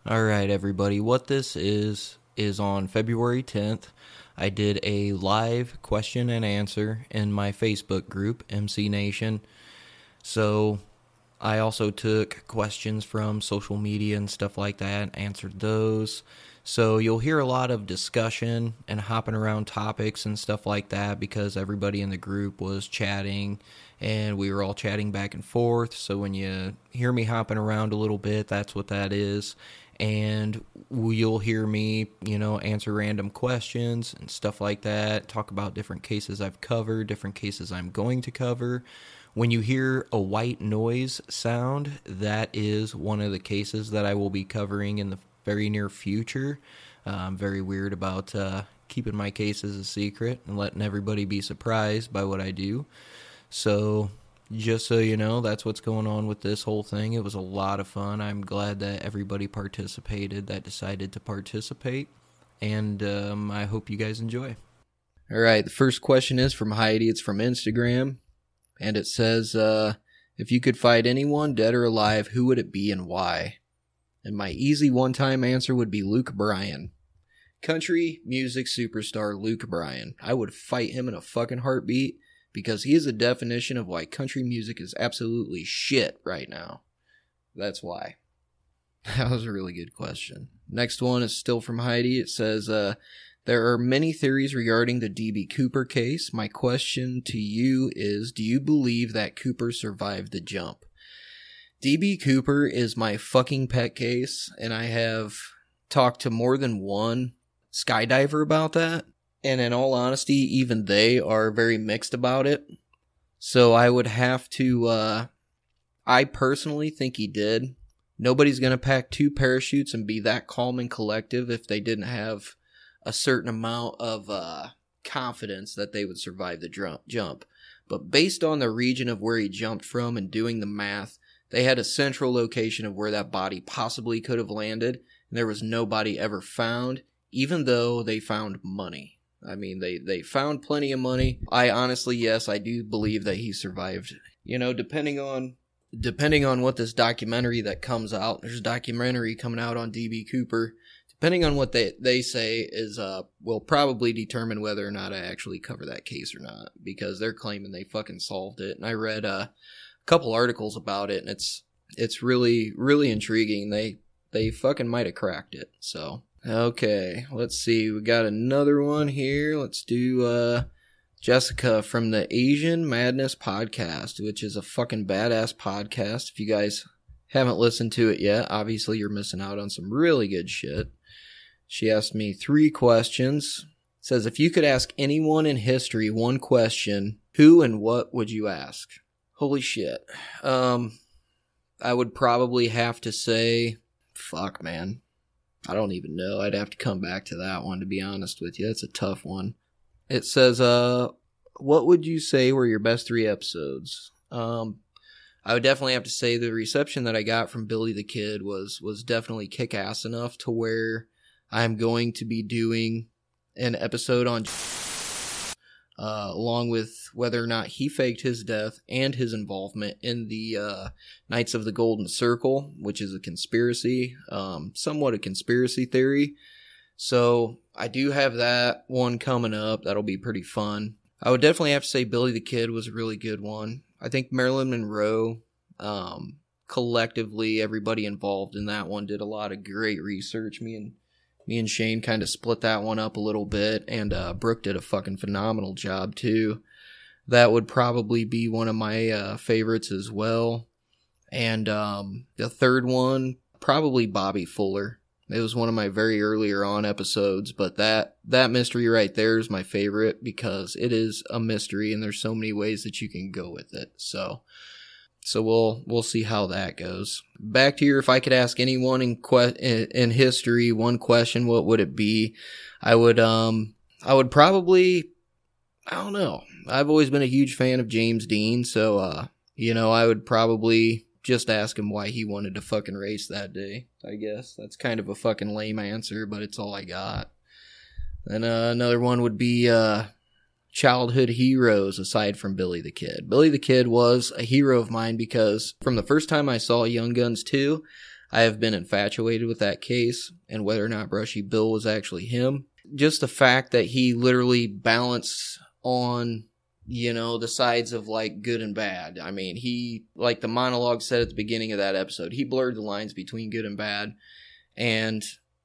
All right, everybody. What this is on February 10th, I did a live question and answer in my Facebook group, MC Nation. So I also took questions from social media and stuff like that, answered those. So you'll hear a lot of discussion and hopping around topics and stuff like that because everybody in the group was chatting and we were all chatting back and forth. So when you hear me hopping around a little bit, that's what that is. And you'll hear me, answer random questions and stuff like that, talk about different cases I've covered, different cases I'm going to cover. When you hear a white noise sound, that is one of the cases that I will be covering in the very near future. I'm very weird about keeping my cases a secret and letting everybody be surprised by what I do. So just so you know, that's what's going on with this whole thing. It was a lot of fun. I'm glad that everybody participated that decided to participate. And I hope you guys enjoy. All right, the first question is from Heidi. It's from Instagram. And it says, if you could fight anyone, dead or alive, who would it be and why? And my easy one-time answer would be Luke Bryan. Country music superstar Luke Bryan. I would fight him in a fucking heartbeat because he is a definition of why country music is absolutely shit right now. That's why. That was a really good question. Next one is still from Heidi. It says, there are many theories regarding the D.B. Cooper case. My question to you is, do you believe that Cooper survived the jump? D.B. Cooper is my fucking pet case, and I have talked to more than one skydiver about that. And in all honesty, even they are very mixed about it. So I would have to, I personally think he did. Nobody's going to pack 2 parachutes and be that calm and collective if they didn't have a certain amount of confidence that they would survive the jump. But based on the region of where he jumped from and doing the math, they had a central location of where that body possibly could have landed, and there was nobody ever found, even though they found money. I mean, they found plenty of money. I honestly, yes, I do believe that he survived. Depending on what this documentary that comes out, there's a documentary coming out on D.B. Cooper. Depending on what they say is will probably determine whether or not I actually cover that case or not, because they're claiming they fucking solved it. And I read a couple articles about it, and it's really, really intriguing. They fucking might have cracked it. So, okay, let's see. We got another one here. Let's do Jessica from the Asian Madness podcast, which is a fucking badass podcast. If you guys haven't listened to it yet, obviously you're missing out on some really good shit. She asked me 3 questions. It says, if you could ask anyone in history one question, who and what would you ask? Holy shit. I would probably have to say, fuck, man. I don't even know. I'd have to come back to that one, to be honest with you. That's a tough one. It says, what would you say were your best 3 episodes? I would definitely have to say the reception that I got from Billy the Kid was definitely kick-ass enough to where I'm going to be doing an episode on along with whether or not he faked his death and his involvement in the Knights of the Golden Circle, which is a conspiracy, somewhat a conspiracy theory. So I do have that one coming up. That'll be pretty fun. I would definitely have to say Billy the Kid was a really good one. I think Marilyn Monroe, collectively, everybody involved in that one did a lot of great research. Me and Shane kind of split that one up a little bit, and Brooke did a fucking phenomenal job too. That would probably be one of my favorites as well. And the third one, probably Bobby Fuller. It was one of my very earlier on episodes, but that mystery right there is my favorite because it is a mystery and there's so many ways that you can go with it. So we'll see how that goes. Back to your, if I could ask anyone in history one question, what would it be? I would probably, I don't know. I've always been a huge fan of James Dean, so I would probably just ask him why he wanted to fucking race that day. I guess that's kind of a fucking lame answer, but it's all I got. Then another one would be childhood heroes aside from Billy the Kid. Billy the Kid was a hero of mine because from the first time I saw Young Guns 2, I have been infatuated with that case and whether or not Brushy Bill was actually him. Just the fact that he literally balanced on, the sides of like good and bad. I mean, he, like the monologue said at the beginning of that episode, he blurred the lines between good and bad. And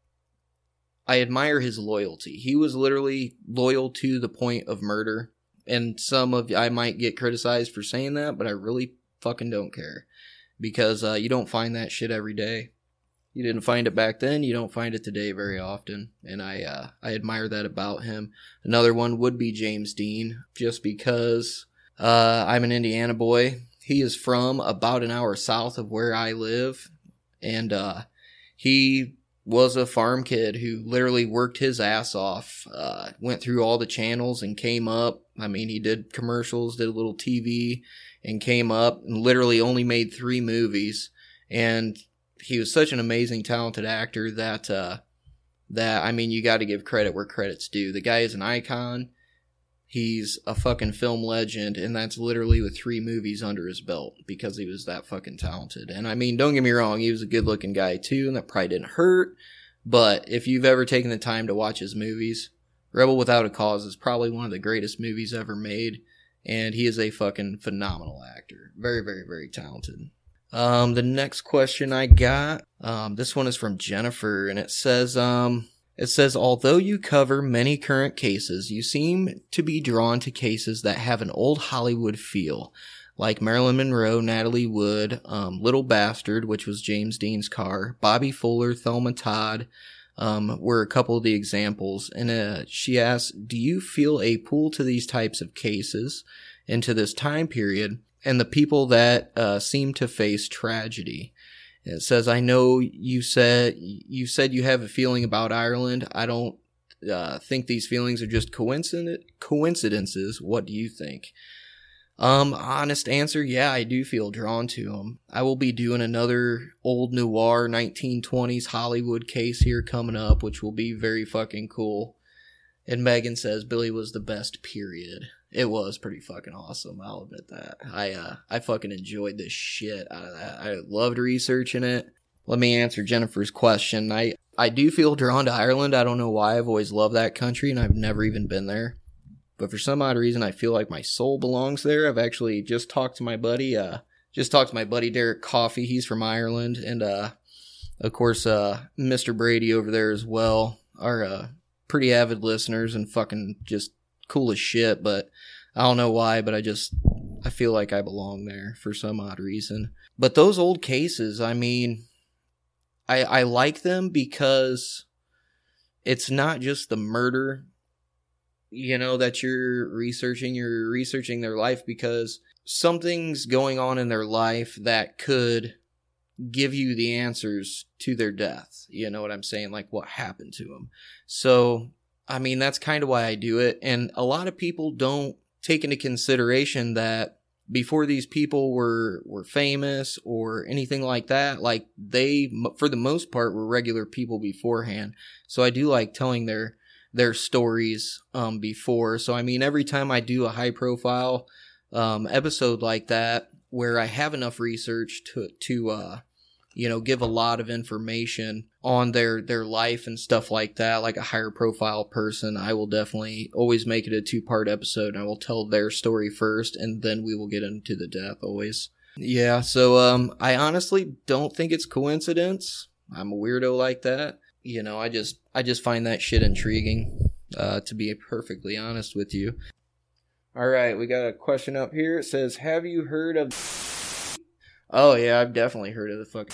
I admire his loyalty. He was literally loyal to the point of murder. And I might get criticized for saying that, but I really fucking don't care. Because you don't find that shit every day. You didn't find it back then, you don't find it today very often. And I admire that about him. Another one would be James Dean, just because I'm an Indiana boy. He is from about an hour south of where I live. And he was a farm kid who literally worked his ass off, went through all the channels and came up. I mean, he did commercials, did a little TV, and came up and literally only made 3 movies. And he was such an amazing, talented actor that I mean, you got to give credit where credit's due. The guy is an icon. He's a fucking film legend, and that's literally with 3 movies under his belt because he was that fucking talented. And I mean, don't get me wrong, he was a good-looking guy too, and that probably didn't hurt. But if you've ever taken the time to watch his movies, Rebel Without a Cause is probably one of the greatest movies ever made, and he is a fucking phenomenal actor. Very, very, very talented. The next question I got, this one is from Jennifer, and it says, although you cover many current cases, you seem to be drawn to cases that have an old Hollywood feel, like Marilyn Monroe, Natalie Wood, Little Bastard, which was James Dean's car, Bobby Fuller, Thelma Todd, were a couple of the examples. And she asks, do you feel a pull to these types of cases into this time period and the people that seem to face tragedy? It says, I know you said you have a feeling about Ireland. I don't think these feelings are just coincidences. What do you think? Honest answer, yeah, I do feel drawn to them. I will be doing another old noir 1920s Hollywood case here coming up, which will be very fucking cool. And Megan says Billy was the best, period. It was pretty fucking awesome, I'll admit that. I fucking enjoyed the shit out of that. I loved researching it. Let me answer Jennifer's question. I do feel drawn to Ireland. I don't know why. I've always loved that country, and I've never even been there. But for some odd reason, I feel like my soul belongs there. I've actually just talked to my buddy Derek Coffey. He's from Ireland. And, of course, Mr. Brady over there as well are pretty avid listeners and fucking just cool as shit. But I don't know why, but I feel like I belong there for some odd reason. But those old cases, I mean, I like them because it's not just the murder that you're researching their life, because something's going on in their life that could give you the answers to their death. You know what I'm saying? Like what happened to them. So, I mean, that's kind of why I do it. And a lot of people don't take into consideration that before these people were famous or anything like that, like they, for the most part, were regular people beforehand. So I do like telling their stories before. So I mean, every time I do a high profile episode like that, where I have enough research to give a lot of information on their life and stuff like that, like a higher profile person, I will definitely always make it a 2-part episode, and I will tell their story first, and then we will get into the death always. Yeah, so I honestly don't think it's coincidence. I'm a weirdo like that. I just find that shit intriguing, to be perfectly honest with you. Alright, we got a question up here. It says, have you heard of... Oh yeah, I've definitely heard of the fucking...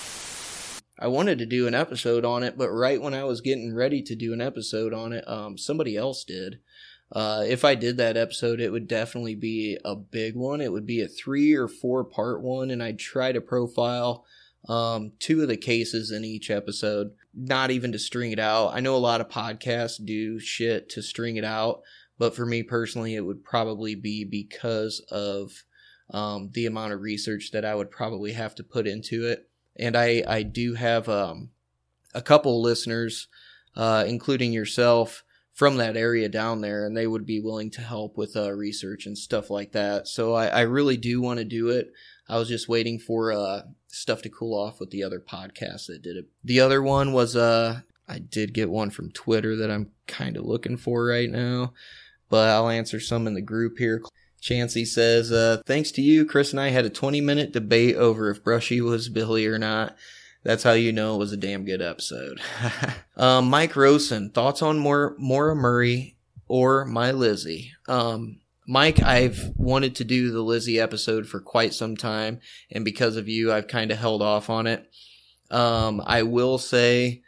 I wanted to do an episode on it, but right when I was getting ready to do an episode on it, somebody else did. If I did that episode, it would definitely be a big one. It would be a 3 or 4 part one, and I'd try to profile 2 of the cases in each episode, not even to string it out. I know a lot of podcasts do shit to string it out, but for me personally, it would probably be because of the amount of research that I would probably have to put into it. And I do have a couple listeners, including yourself, from that area down there, and they would be willing to help with research and stuff like that. So I really do want to do it. I was just waiting for stuff to cool off with the other podcasts that did it. The other one was I did get one from Twitter that I'm kind of looking for right now, but I'll answer some in the group here. Chancey says, thanks to you, Chris and I had a 20-minute debate over if Brushy was Billy or not. That's how you know it was a damn good episode. Mike Rosen, thoughts on Maura Murray or my Lizzie? Mike, I've wanted to do the Lizzie episode for quite some time, and because of you, I've kind of held off on it. I will say,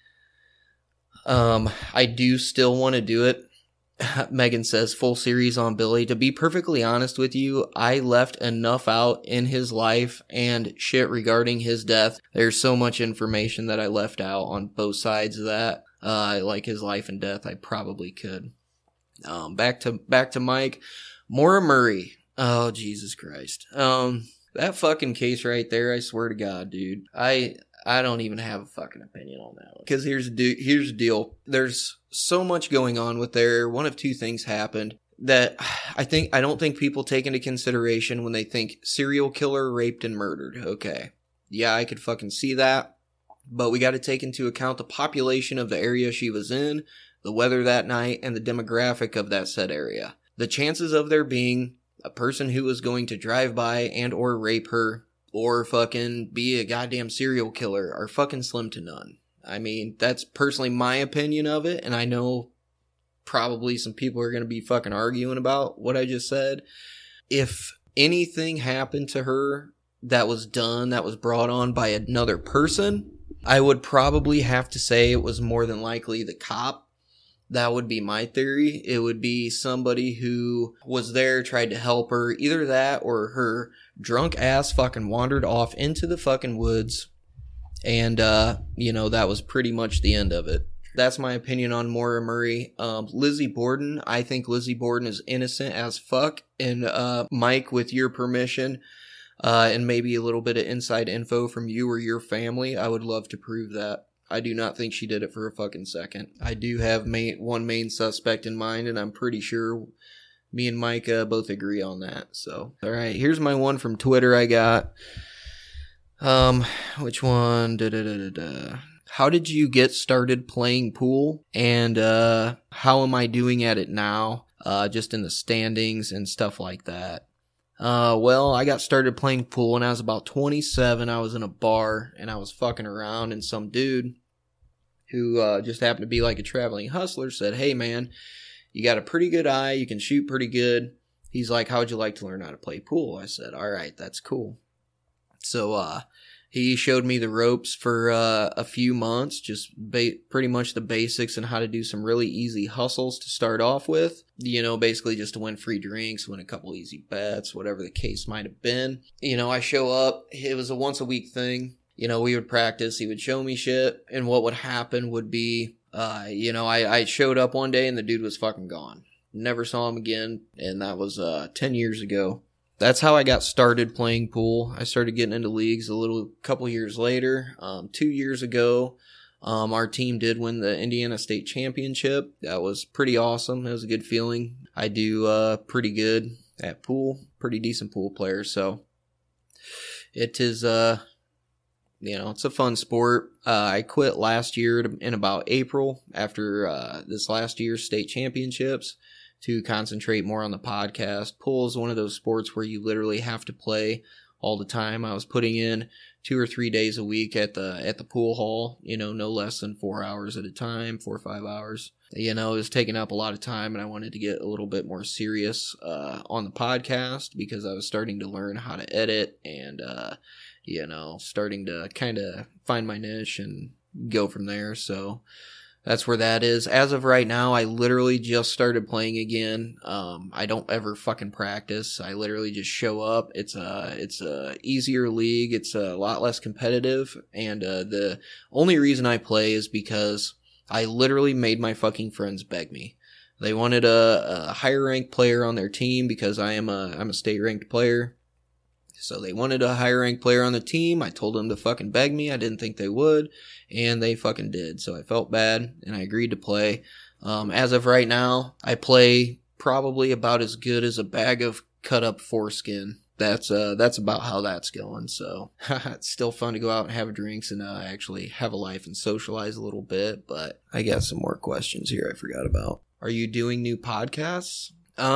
I do still want to do it. Megan says, full series on Billy. To be perfectly honest with you, I left enough out in his life and shit regarding his death. There's so much information that I left out on both sides of that. Like his life and death, I probably could. Back to Mike. Maura Murray. Oh, Jesus Christ. That fucking case right there, I swear to God, dude. I don't even have a fucking opinion on that one. Because here's the deal. There's so much going on with there. One of two things happened that I don't think people take into consideration when they think serial killer, raped, and murdered. Okay. Yeah, I could fucking see that. But we got to take into account the population of the area she was in, the weather that night, and the demographic of that said area. The chances of there being a person who was going to drive by and or rape her or fucking be a goddamn serial killer are fucking slim to none. I mean, that's personally my opinion of it, and I know probably some people are going to be fucking arguing about what I just said. If anything happened to her that was done, that was brought on by another person, I would probably have to say it was more than likely the cop. That would be my theory. It would be somebody who was there, tried to help her. Either that or her drunk ass fucking wandered off into the fucking woods. And, that was pretty much the end of it. That's my opinion on Maura Murray. Lizzie Borden, I think Lizzie Borden is innocent as fuck. And, Mike, with your permission, and maybe a little bit of inside info from you or your family, I would love to prove that. I do not think she did it for a fucking second. I do have one main suspect in mind, and I'm pretty sure me and Mike both agree on that. So, all right, here's my one from Twitter I got. Which one? How did you get started playing pool? And how am I doing at it now? Just in the standings and stuff like that. Well, I got started playing pool when I was about 27. I was in a bar and I was fucking around, and some dude who just happened to be like a traveling hustler said, hey man, you got a pretty good eye, you can shoot pretty good. He's like, how would you like to learn how to play pool? I said, all right, that's cool. So he showed me the ropes for a few months, just pretty much the basics and how to do some really easy hustles to start off with. Basically just to win free drinks, win a couple easy bets, whatever the case might have been. I show up. It was a once a week thing. We would practice. He would show me shit. And what would happen would be, I showed up one day and the dude was fucking gone. Never saw him again. And that was 10 years ago. That's how I got started playing pool. I started getting into leagues a couple years later. 2 years ago, our team did win the Indiana State Championship. That was pretty awesome. It was a good feeling. I do pretty good at pool. Pretty decent pool player. So it is, it's a fun sport. I quit last year in about April after this last year's state championships to concentrate more on the podcast. Pool is one of those sports where you literally have to play all the time. I was putting in 2 or 3 days a week at the pool hall, no less than 4 hours at a time, 4 or 5 hours. It was taking up a lot of time, and I wanted to get a little bit more serious on the podcast because I was starting to learn how to edit and, starting to kind of find my niche and go from there. So that's where that is. As of right now, I literally just started playing again. I don't ever fucking practice. I literally just show up. It's a easier league. It's a lot less competitive. And the only reason I play is because I literally made my fucking friends beg me. They wanted a higher ranked player on their team because I'm a state ranked player. So they wanted a higher ranked player on the team. I told them to fucking beg me. I didn't think they would, and they fucking did. So I felt bad, and I agreed to play. As of right now, I play probably about as good as a bag of cut up foreskin. that's about how that's going. So it's still fun to go out and have drinks and actually have a life and socialize a little bit. But I got some more questions here I forgot about. Are you doing new podcasts?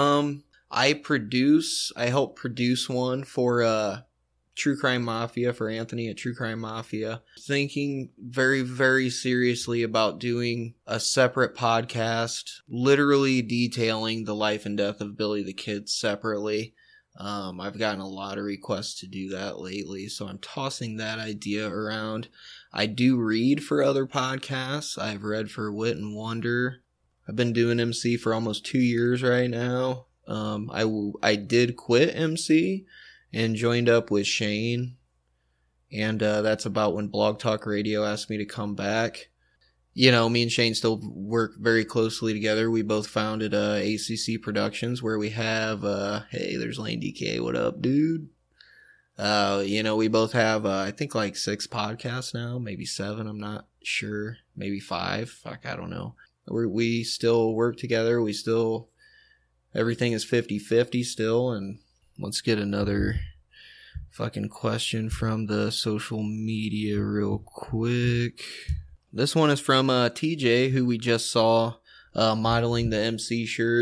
I help produce one for True Crime Mafia, for Anthony at True Crime Mafia. Thinking very, very seriously about doing a separate podcast, literally detailing the life and death of Billy the Kid separately. I've gotten a lot of requests to do that lately, so I'm tossing that idea around. I do read for other podcasts. I've read for Wit and Wonder. I've been doing MC for almost 2 years right now. I did quit MC and joined up with Shane, and that's about when Blog Talk Radio asked me to come back. You know, me and Shane still work very closely together. We both founded ACC Productions, where we have, hey, there's Lane DK, what up, dude? You know, we both have, I think like 6 podcasts now, maybe 7, I'm not sure, maybe 5, fuck, I don't know. We still work together, everything is 50-50 still, and let's get another fucking question from the social media real quick. This one is from TJ, who we just saw modeling the MC shirt.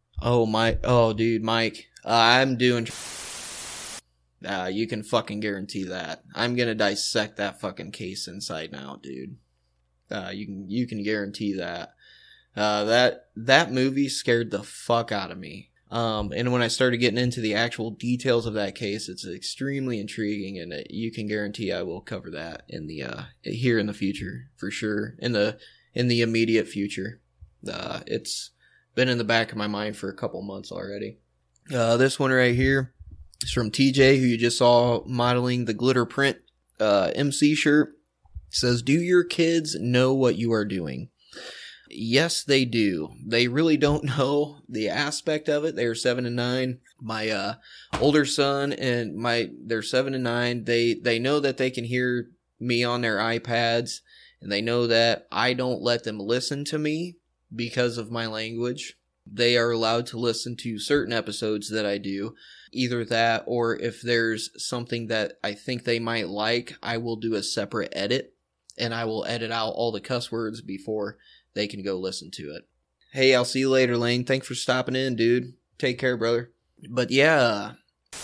Dude, Mike, I'm doing... you can fucking guarantee that. I'm gonna dissect that fucking case inside and out, dude. You can guarantee that. That movie scared the fuck out of me. And when I started getting into the actual details of that case, it's extremely intriguing, and you can guarantee I will cover that in the here in the future, for sure. In the immediate future. It's been in the back of my mind for a couple months already. This one right here is from TJ, who you just saw modeling the glitter print MC shirt. It says, "Do your kids know what you are doing?" Yes, they do. They really don't know the aspect of it. They're 7 and 9. My older son and they're 7 and 9. They know that they can hear me on their iPads, and they know that I don't let them listen to me because of my language. They are allowed to listen to certain episodes that I do. Either that, or if there's something that I think they might like, I will do a separate edit, and I will edit out all the cuss words before they can go listen to it. Hey, I'll see you later, Lane. Thanks for stopping in, dude. Take care, brother. But yeah,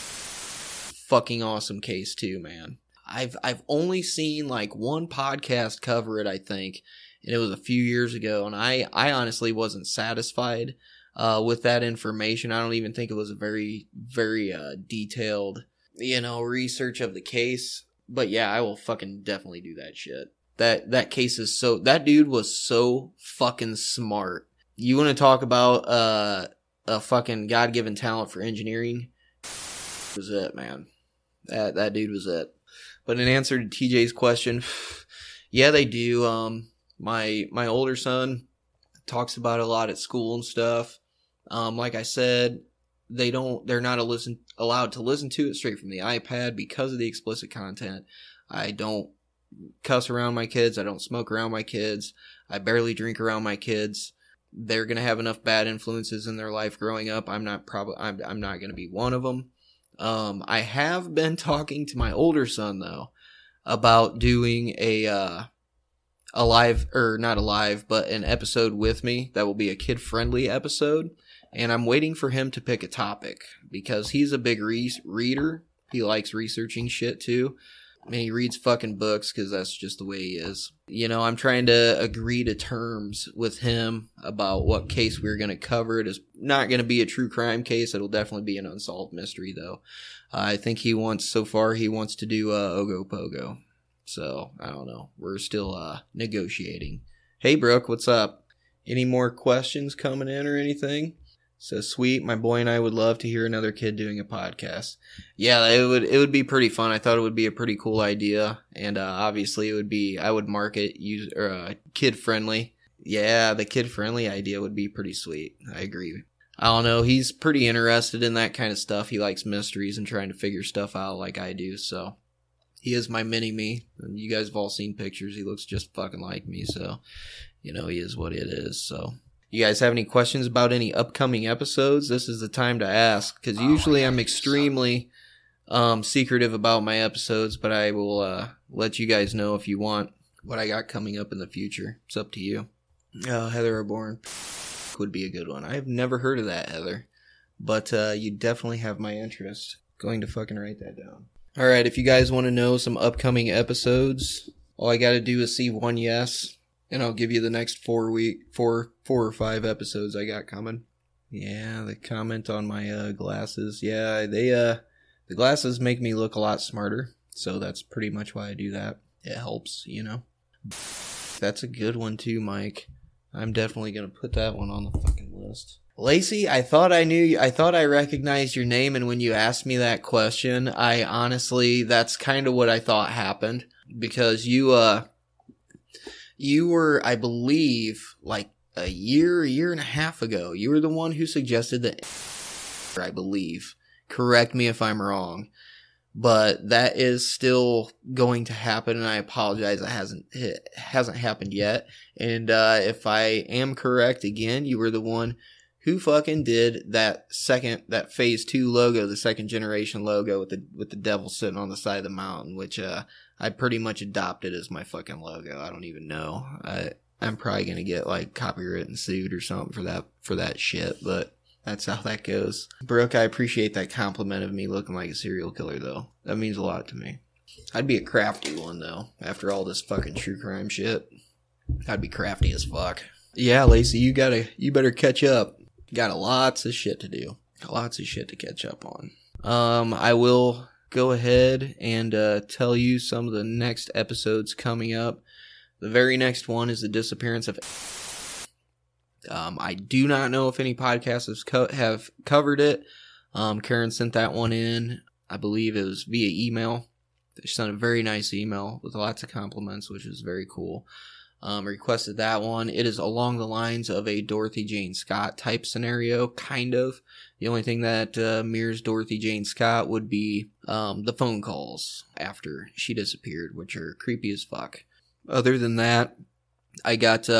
fucking awesome case too, man. I've only seen like one podcast cover it, I think, and it was a few years ago, and I honestly wasn't satisfied with that information. I don't even think it was a very, very detailed, research of the case. But yeah, I will fucking definitely do that shit. That case is that dude was so fucking smart. You want to talk about a fucking God-given talent for engineering? Was it, man. That dude was it. But in answer to TJ's question, yeah, they do. My older son talks about it a lot at school and stuff. Like I said, they're not allowed to listen to it straight from the iPad because of the explicit content. I don't cuss around my kids. I don't smoke around my kids. I barely drink around my kids. They're going to have enough bad influences in their life growing up. I'm not going to be one of them. I have been talking to my older son though about doing an episode with me that will be a kid-friendly episode, and I'm waiting for him to pick a topic because he's a big reader. He likes researching shit too. And he reads fucking books because that's just the way he is. I'm trying to agree to terms with him about what case we're going to cover. It is not going to be a true crime case. It'll definitely be an unsolved mystery, though. I think he wants to do Ogopogo. So, I don't know. We're still negotiating. Hey, Brooke, what's up? Any more questions coming in or anything? So sweet, my boy and I would love to hear another kid doing a podcast. Yeah, it would be pretty fun. I thought it would be a pretty cool idea, and obviously I would market kid friendly. Yeah, the kid friendly idea would be pretty sweet. I agree. I don't know, he's pretty interested in that kind of stuff. He likes mysteries and trying to figure stuff out like I do. So he is my mini me, and you guys have all seen pictures. He looks just fucking like me. So he is what it is. So. You guys have any questions about any upcoming episodes? This is the time to ask, because usually I'm extremely secretive about my episodes, but I will let you guys know if you want what I got coming up in the future. It's up to you. Heather Reborn would be a good one. I've never heard of that, Heather, but you definitely have my interest. Going to fucking write that down. Alright, if you guys want to know some upcoming episodes, all I gotta do is see one yes, and I'll give you the next 4 or 5 episodes I got coming. Yeah, the comment on my glasses. Yeah, the glasses make me look a lot smarter, so that's pretty much why I do that. It helps, you know. That's a good one too, Mike. I'm definitely gonna put that one on the fucking list. Lacey, I thought I recognized your name, and when you asked me that question, that's kind of what I thought happened, because you were, I believe, like a year and a half ago, you were the one who suggested that, I believe. Correct me if I'm wrong, but that is still going to happen, and I apologize, it hasn't happened yet. And if I am correct, again, you were the one who fucking did that phase 2 logo, the second generation logo with the devil sitting on the side of the mountain, which I pretty much adopted as my fucking logo. I don't even know. I'm probably gonna get like copyright and sued or something for that shit, but that's how that goes. Brooke, I appreciate that compliment of me looking like a serial killer, though. That means a lot to me. I'd be a crafty one, though, after all this fucking true crime shit. I'd be crafty as fuck. Yeah, Lacey, you better catch up. Got lots of shit to do. Lots of shit to catch up on. I will go ahead and tell you some of the next episodes coming up. The very next one is the disappearance of... I do not know if any podcasts have covered it. Karen sent that one in. I believe it was via email. She sent a very nice email with lots of compliments, which is very cool. Requested that one. It is along the lines of a Dorothy Jane Scott type scenario, kind of. The only thing that mirrors Dorothy Jane Scott would be the phone calls after she disappeared, which are creepy as fuck. Other than that, I got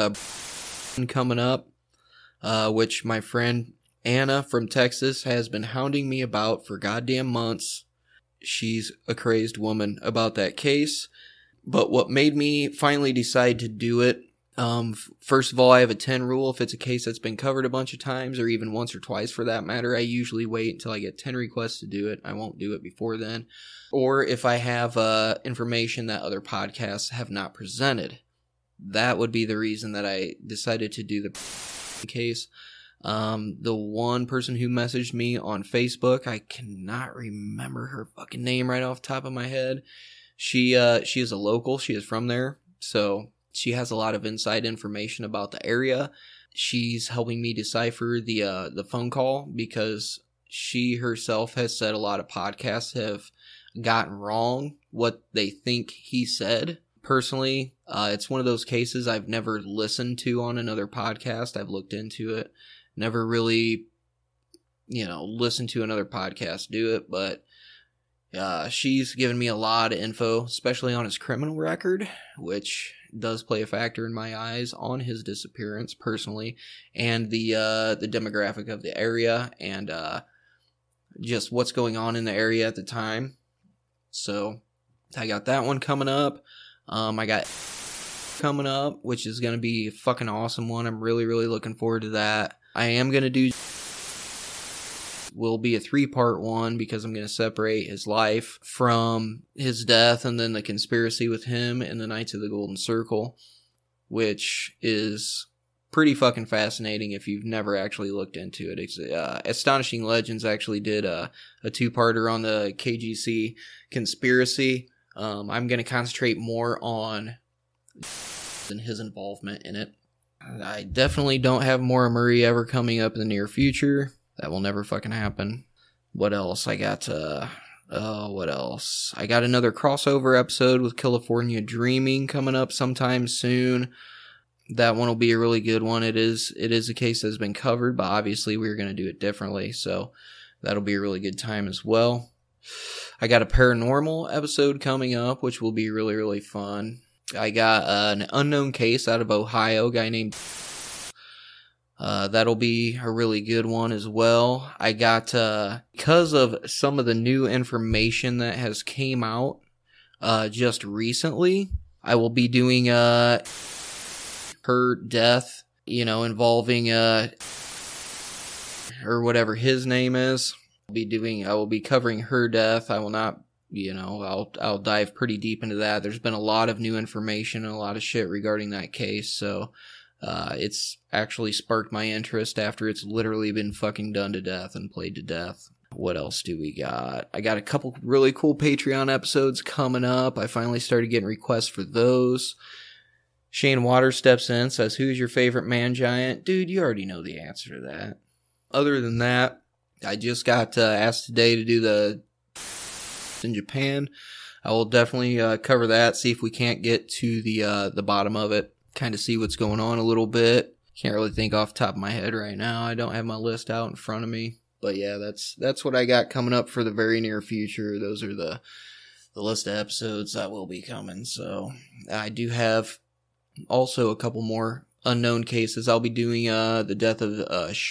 coming up, which my friend Anna from Texas has been hounding me about for goddamn months. She's a crazed woman about that case. But what made me finally decide to do it, first of all, I have a 10 rule. If it's a case that's been covered a bunch of times, or even once or twice for that matter, I usually wait until I get 10 requests to do it. I won't do it before then. Or if I have information that other podcasts have not presented, that would be the reason that I decided to do the case. The one person who messaged me on Facebook, I cannot remember her fucking name right off the top of my head. She is a local. She is from there, so she has a lot of inside information about the area. She's helping me decipher the phone call, because she herself has said a lot of podcasts have gotten wrong what they think he said. Personally, it's one of those cases I've never listened to on another podcast. I've looked into it, never really, listened to another podcast do it, but she's given me a lot of info, especially on his criminal record, which does play a factor in my eyes on his disappearance personally, and the demographic of the area, and just what's going on in the area at the time. So I got that one coming up. I got coming up, which is going to be a fucking awesome one. I'm really, really looking forward to that. I am going to do... will be a 3-part one, because I'm going to separate his life from his death, and then the conspiracy with him and the Knights of the Golden Circle, which is pretty fucking fascinating if you've never actually looked into it. It's, Astonishing Legends actually did a 2-parter on the KGC conspiracy. I'm going to concentrate more on his involvement in it. I definitely don't have Maura Murray ever coming up in the near future. That will never fucking happen. What else? I got, what else? I got another crossover episode with California Dreaming coming up sometime soon. That one will be a really good one. It is a case that's been covered, but obviously we're going to do it differently, so that'll be a really good time as well. I got a paranormal episode coming up, which will be really, really fun. I got an unknown case out of Ohio, a guy named... That'll be a really good one as well. I got, because of some of the new information that has came out, just recently, I will be doing, her death, involving, or whatever his name is. I will be covering her death. I will not, I'll dive pretty deep into that. There's been a lot of new information and a lot of shit regarding that case, so it's actually sparked my interest after it's literally been fucking done to death and played to death. What else do we got? I got a couple really cool Patreon episodes coming up. I finally started getting requests for those. Shane Waters steps in, says, "Who's your favorite man giant?" Dude, you already know the answer to that. Other than that, I just got asked today to do the in Japan. I will definitely cover that, see if we can't get to the bottom of it, kind of see what's going on a little bit. Can't really think off the top of my head right now. I don't have my list out in front of me. But yeah, that's what I got coming up for the very near future. Those are the list of episodes that will be coming. So I do have also a couple more unknown cases. I'll be doing the death of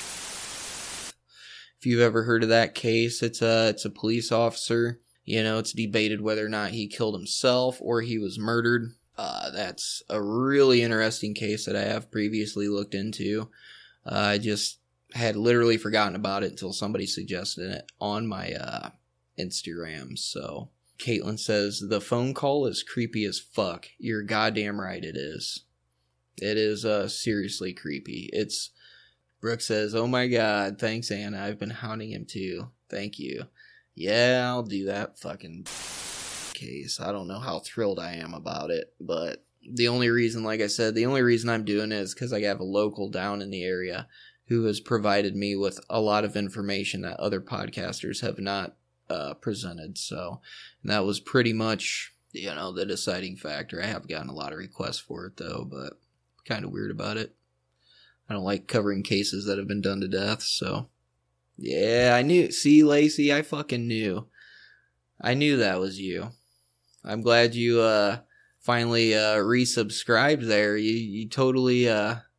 if you've ever heard of that case, it's a police officer. It's debated whether or not he killed himself or he was murdered. That's a really interesting case that I have previously looked into. I just had literally forgotten about it until somebody suggested it on my Instagram. So Caitlin says, "The phone call is creepy as fuck." You're goddamn right it is. It is seriously creepy. Brooke says, "Oh my god, thanks Anna, I've been hounding him too." Thank you. Yeah, I'll do that fucking case. I don't know how thrilled I am about it, but the only reason I'm doing it is because I have a local down in the area who has provided me with a lot of information that other podcasters have not presented. So, and that was pretty much, the deciding factor. I have gotten a lot of requests for it though, but kind of weird about it. I don't like covering cases that have been done to death, so. Yeah, I knew. See, Lacey, I fucking knew. I knew that was you. I'm glad you finally resubscribed there. You totally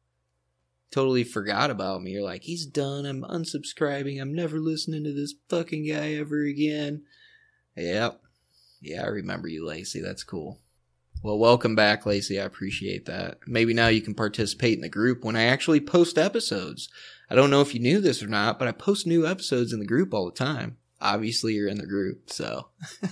forgot about me. You're like, he's done. I'm unsubscribing. I'm never listening to this fucking guy ever again. Yep. Yeah, I remember you, Lacey. That's cool. Well, welcome back, Lacey. I appreciate that. Maybe now you can participate in the group when I actually post episodes. I don't know if you knew this or not, but I post new episodes in the group all the time. Obviously, you're in the group, so.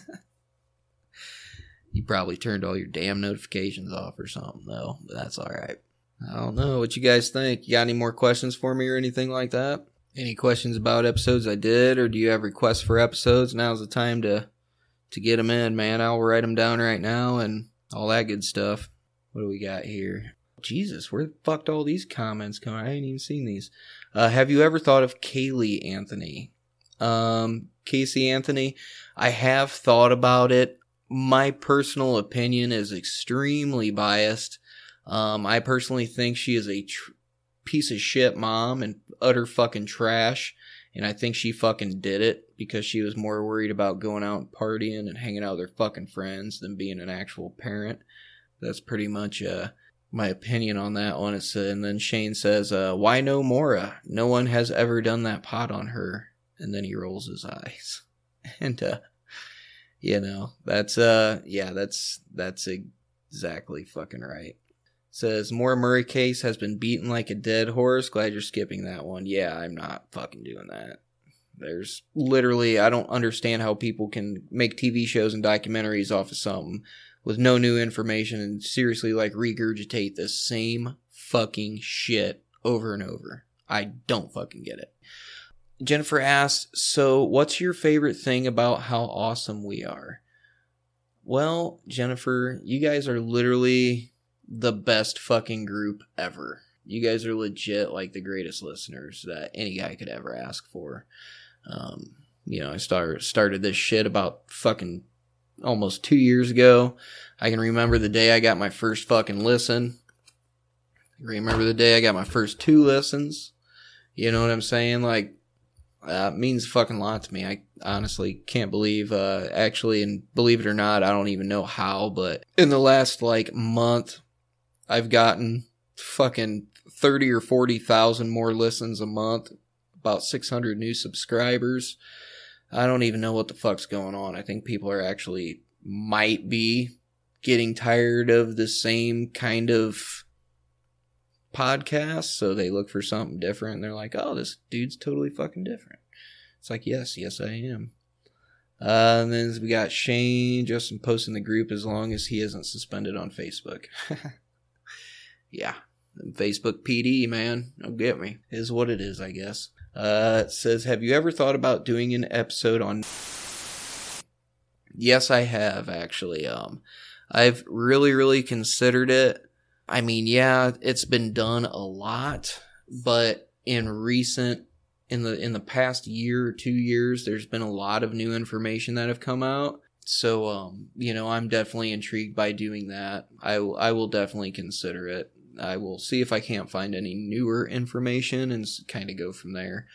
You probably turned all your damn notifications off or something, though. But that's alright. I don't know. What you guys think? You got any more questions for me or anything like that? Any questions about episodes I did, or do you have requests for episodes? Now's the time to get them in, man. I'll write them down right now and all that good stuff. What do we got here? Jesus, where the fuck did all these comments come? I ain't even seen these. Have you ever thought of Kaylee Anthony? Casey Anthony, I have thought about it. My personal opinion is extremely biased. I personally think she is a piece of shit mom and utter fucking trash. And I think she fucking did it because she was more worried about going out and partying and hanging out with her fucking friends than being an actual parent. That's pretty much my opinion on that one. And then Shane says, "Why no Mora? No one has ever done that pot on her." And then he rolls his eyes. And, that's exactly fucking right. Says, "Maura Murray case has been beaten like a dead horse." Glad you're skipping that one. Yeah, I'm not fucking doing that. There's literally, I don't understand how people can make TV shows and documentaries off of something with no new information and seriously regurgitate the same fucking shit over and over. I don't fucking get it. Jennifer asked, "So what's your favorite thing about how awesome we are?" Well, Jennifer, you guys are literally the best fucking group ever. You guys are legit the greatest listeners that any guy could ever ask for. I started this shit about fucking almost 2 years ago. I can remember the day I got my first fucking listen. I remember the day I got my first 2 listens. You know what I'm saying? It means a fucking lot to me. I honestly can't believe, and believe it or not, I don't even know how, but in the last month, I've gotten fucking 30 or 40,000 more listens a month, about 600 new subscribers. I don't even know what the fuck's going on. I think people are actually might be getting tired of the same kind of podcast, so they look for something different, and they're like, oh, this dude's totally fucking different. It's like, yes, I am. And then we got Shane just posting the group as long as he isn't suspended on Facebook. Yeah, Facebook PD, man, don't get me. Is what it is, I guess. It says, have you ever thought about doing an episode on... Yes, I have, actually. I've really considered it. I mean, yeah, it's been done a lot, but in the past year or 2 years, there's been a lot of new information that have come out. So, I'm definitely intrigued by doing that. I will definitely consider it. I will see if I can't find any newer information and kind of go from there.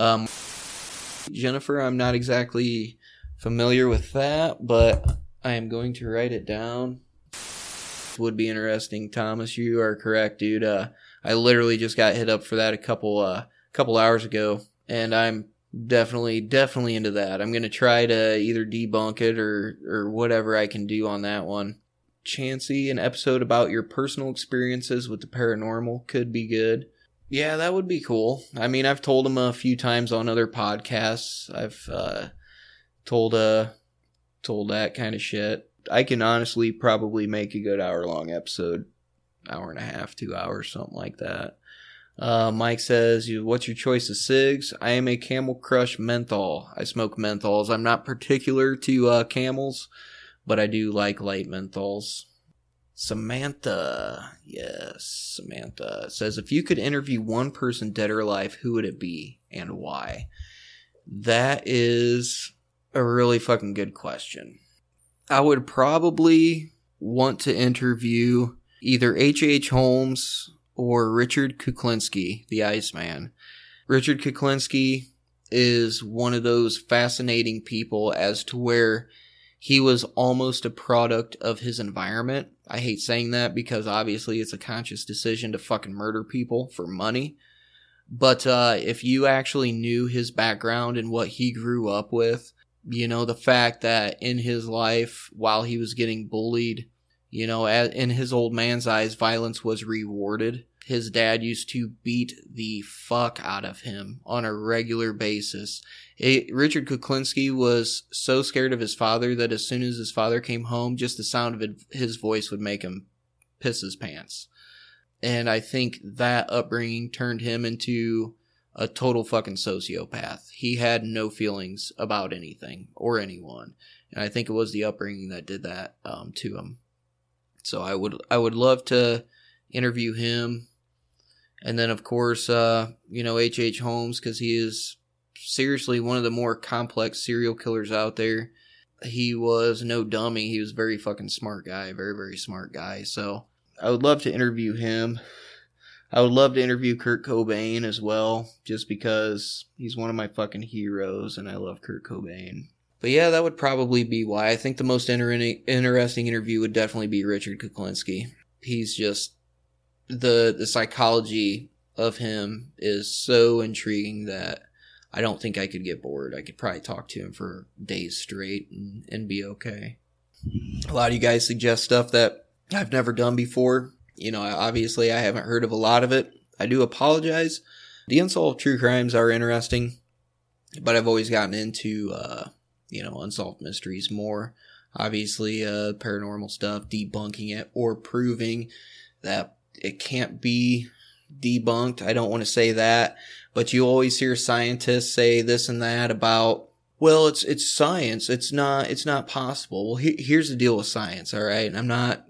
Jennifer, I'm not exactly familiar with that, but I am going to write it down. Would be interesting. Thomas, you are correct, dude. I literally just got hit up for that a couple hours ago, and I'm definitely into that. I'm going to try to either debunk it or whatever I can do on that one. Chancey, an episode about your personal experiences with the paranormal could be good. Yeah, that would be cool. I mean, I've told him a few times on other podcasts. I've told that kind of shit. I can honestly probably make a good hour-long episode. Hour and a half, 2 hours, something like that. Mike says, what's your choice of cigs? I am a Camel Crush menthol. I smoke menthols. I'm not particular to Camels, but I do like light menthols. Samantha. Yes, Samantha. Says, if you could interview one person, dead or alive, who would it be and why? That is a really fucking good question. I would probably want to interview either H.H. Holmes or Richard Kuklinski, the Iceman. Richard Kuklinski is one of those fascinating people as to where he was almost a product of his environment. I hate saying that because obviously it's a conscious decision to fucking murder people for money. But if you actually knew his background and what he grew up with, the fact that in his life, while he was getting bullied, in his old man's eyes, violence was rewarded. His dad used to beat the fuck out of him on a regular basis. Richard Kuklinski was so scared of his father that as soon as his father came home, just the sound of his voice would make him piss his pants. And I think that upbringing turned him into a total fucking sociopath. He had no feelings about anything or anyone. And I think it was the upbringing that did that to him. So I would love to interview him. And then, of course, H.H. Holmes, because he is seriously one of the more complex serial killers out there. He was no dummy. He was a very fucking smart guy. Very, very smart guy. So I would love to interview him. I would love to interview Kurt Cobain as well, just because he's one of my fucking heroes, and I love Kurt Cobain. But yeah, that would probably be why. I think the most interesting interview would definitely be Richard Kuklinski. He's just... The psychology of him is so intriguing that I don't think I could get bored. I could probably talk to him for days straight and be okay. A lot of you guys suggest stuff that I've never done before. Obviously I haven't heard of a lot of it. I do apologize. The unsolved true crimes are interesting, but I've always gotten into, unsolved mysteries more. Obviously, paranormal stuff, debunking it or proving that it can't be debunked. I don't want to say that, but you always hear scientists say this and that about, well, it's science. It's not possible. Well, here's the deal with science. All right. And I'm not,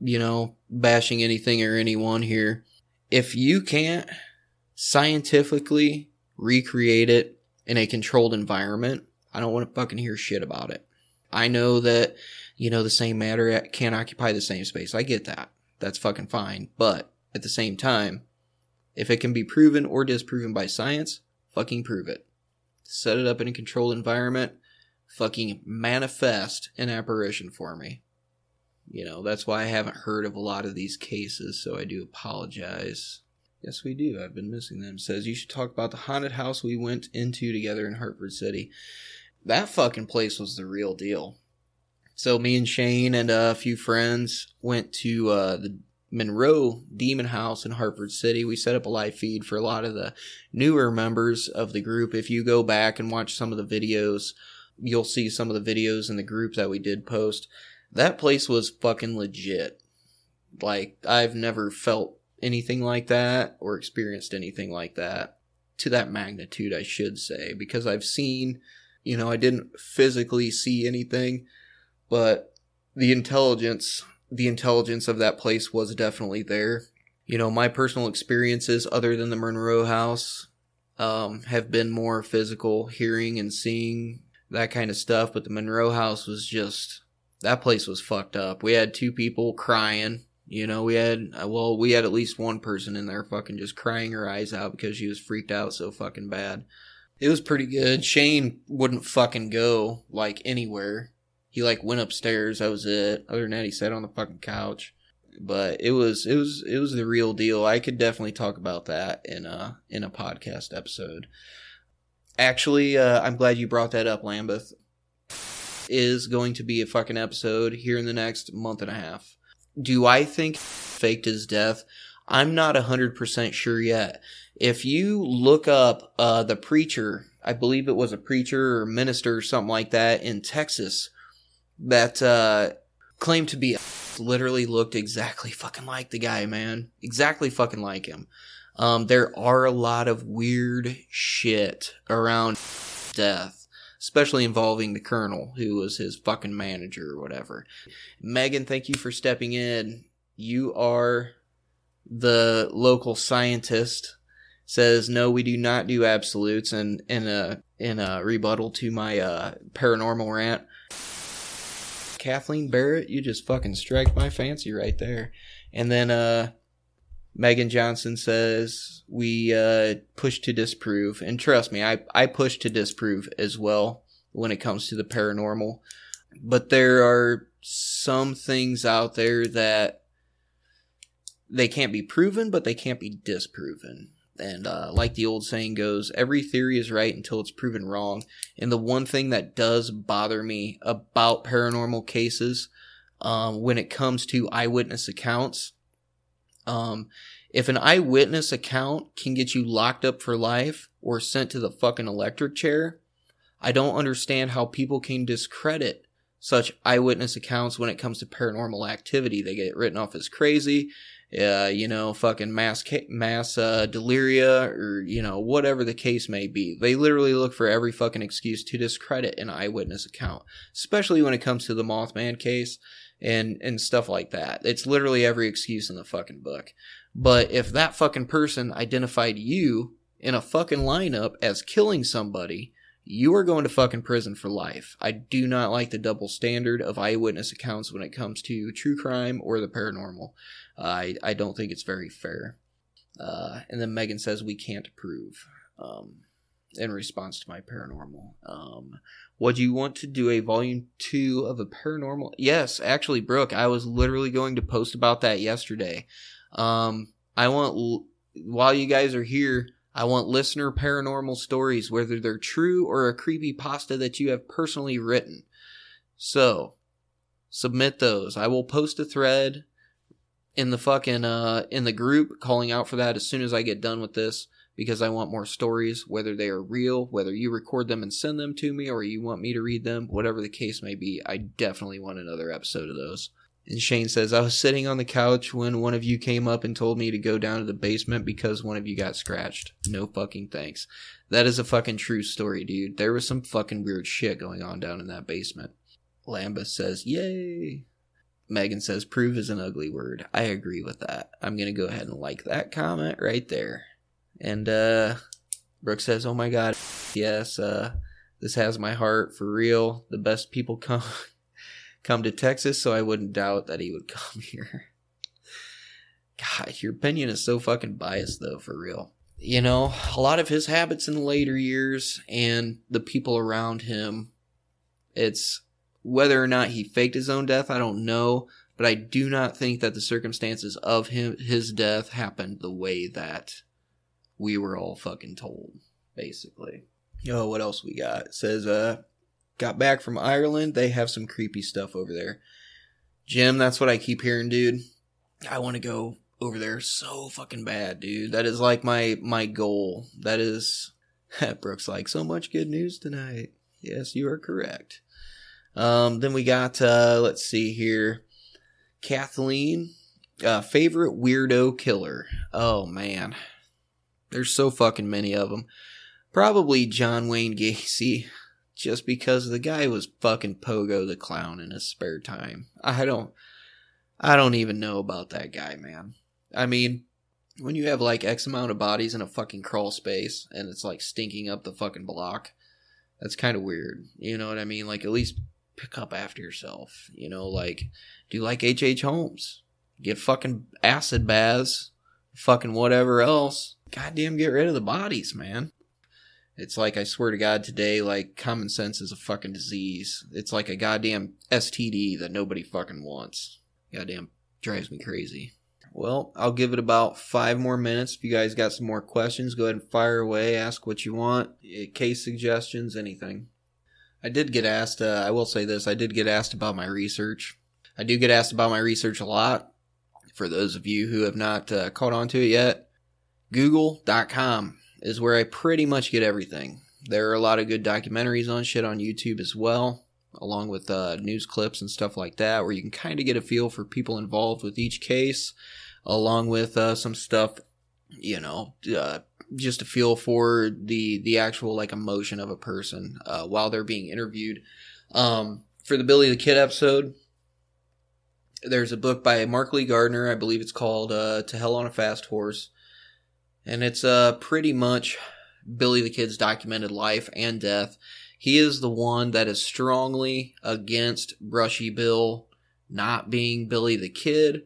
bashing anything or anyone here. If you can't scientifically recreate it in a controlled environment, I don't want to fucking hear shit about it. I know that, the same matter can't occupy the same space. I get that. That's fucking fine. But at the same time, if it can be proven or disproven by science, fucking prove it. Set it up in a controlled environment. Fucking manifest an apparition for me. That's why I haven't heard of a lot of these cases, so I do apologize. Yes, we do. I've been missing them. Says, you should talk about the haunted house we went into together in Hartford City. That fucking place was the real deal. So me and Shane and a few friends went to the Monroe Demon House in Hartford City. We set up a live feed for a lot of the newer members of the group. If you go back and watch some of the videos, you'll see some of the videos in the group that we did post. That place was fucking legit. Like, I've never felt anything like that or experienced anything like that to that magnitude, I should say, because I've seen, I didn't physically see anything, but the intelligence of that place was definitely there. My personal experiences other than the Monroe House have been more physical, hearing and seeing that kind of stuff, but the Monroe House was just, that place was fucked up. We had 2 people crying. We had at least one person in there fucking just crying her eyes out because she was freaked out so fucking bad. It was pretty good. Shane wouldn't fucking go, anywhere. He, went upstairs. That was it. Other than that, he sat on the fucking couch. But it was the real deal. I could definitely talk about that in a podcast episode. Actually, I'm glad you brought that up, Lambeth. Is going to be a fucking episode here in the next month and a half. Do I think faked his death? I'm not 100% sure yet. If you look up the preacher, I believe it was a preacher or minister or something like that in Texas that claimed to be literally looked exactly fucking like the guy, man. Exactly fucking like him. There are a lot of weird shit around death, especially involving the colonel, who was his fucking manager or whatever. Megan, thank you for stepping in. You are the local scientist. Says, no, we do not do absolutes, and in a rebuttal to my paranormal rant. Kathleen Barrett, you just fucking strike my fancy right there. And then Megan Johnson says, we push to disprove. And trust me, I push to disprove as well when it comes to the paranormal. But there are some things out there that they can't be proven, but they can't be disproven. And like the old saying goes, every theory is right until it's proven wrong. And the one thing that does bother me about paranormal cases, when it comes to eyewitness accounts, if an eyewitness account can get you locked up for life or sent to the fucking electric chair, I don't understand how people can discredit such eyewitness accounts when it comes to paranormal activity. They get written off as crazy. Fucking mass deliria, or, whatever the case may be. They literally look for every fucking excuse to discredit an eyewitness account, especially when it comes to the Mothman case and stuff like that. It's literally every excuse in the fucking book. But if that fucking person identified you in a fucking lineup as killing somebody, you are going to fucking prison for life. I do not like the double standard of eyewitness accounts when it comes to true crime or the paranormal. I don't think it's very fair. And then Megan says we can't prove, in response to my paranormal. Would you want to do a volume 2 of a paranormal? Yes, actually, Brooke, I was literally going to post about that yesterday. While you guys are here, I want listener paranormal stories, whether they're true or a creepypasta that you have personally written. So, submit those. I will post a thread in the fucking, in the group calling out for that as soon as I get done with this, because I want more stories, whether they are real, whether you record them and send them to me, or you want me to read them, whatever the case may be. I definitely want another episode of those. And Shane says, I was sitting on the couch when one of you came up and told me to go down to the basement because one of you got scratched. No fucking thanks. That is a fucking true story, dude. There was some fucking weird shit going on down in that basement. Lambeth says, yay. Megan says, prove is an ugly word. I agree with that. I'm going to go ahead and like that comment right there. And Brooke says, oh my god, yes, this has my heart for real. The best people come to Texas, so I wouldn't doubt that he would come here. God, your opinion is so fucking biased, though, for real. A lot of his habits in the later years and the people around him, it's whether or not he faked his own death, I don't know, but I do not think that the circumstances of his death happened the way that we were all fucking told, basically. Oh, what else we got? It says, got back from Ireland. They have some creepy stuff over there. Jim, that's what I keep hearing, dude. I want to go over there so fucking bad, dude. That is like my goal. That is... Brooke's like, so much good news tonight. Yes, you are correct. Then we got, let's see here. Kathleen, favorite weirdo killer. Oh, man. There's so fucking many of them. Probably John Wayne Gacy. Just because the guy was fucking Pogo the Clown in his spare time. I don't even know about that guy, man. I mean, when you have like X amount of bodies in a fucking crawl space and it's like stinking up the fucking block, that's kind of weird. You know what I mean? Like, at least pick up after yourself. You know, like, do like H.H. Holmes. Get fucking acid baths. Fucking whatever else. Goddamn, get rid of the bodies, man. It's like, I swear to God, today, like, common sense is a fucking disease. It's like a goddamn STD that nobody fucking wants. Goddamn, drives me crazy. Well, I'll give it about 5 more minutes. If you guys got some more questions, go ahead and fire away. Ask what you want. Case suggestions, anything. I did get asked, I will say this, I did get asked about my research. I do get asked about my research a lot. For those of you who have not caught on to it yet, Google.com is where I pretty much get everything. There are a lot of good documentaries on shit on YouTube as well, along with news clips and stuff like that, where you can kind of get a feel for people involved with each case, along with some stuff, you know, just a feel for the actual, like, emotion of a person while they're being interviewed. For the Billy the Kid episode, there's a book by Mark Lee Gardner. I believe it's called To Hell on a Fast Horse. And it's pretty much Billy the Kid's documented life and death. He is the one that is strongly against Brushy Bill not being Billy the Kid.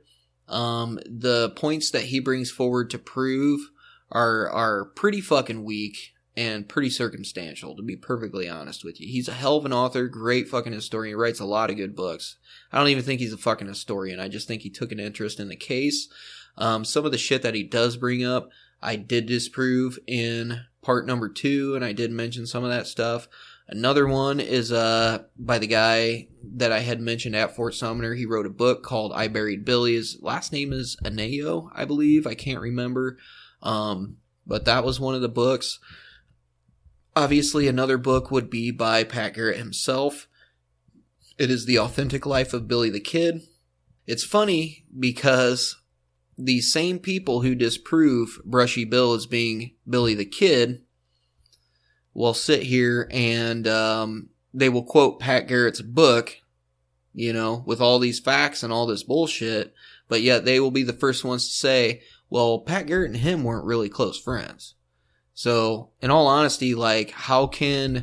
The points that he brings forward to prove are pretty fucking weak and pretty circumstantial, to be perfectly honest with you. He's a hell of an author, great fucking historian, writes a lot of good books. I don't even think he's a fucking historian. I just think he took an interest in the case. Some of the shit that he does bring up, I did disprove in part number 2, and I did mention some of that stuff. Another one is by the guy that I had mentioned at Fort Sumner. He wrote a book called I Buried Billy. His last name is Aneo, I believe. I can't remember. But that was one of the books. Obviously, another book would be by Pat Garrett himself. It is The Authentic Life of Billy the Kid. It's funny because the same people who disprove Brushy Bill as being Billy the Kid will sit here and they will quote Pat Garrett's book, you know, with all these facts and all this bullshit, but yet they will be the first ones to say, well, Pat Garrett and him weren't really close friends. So, in all honesty, like, how can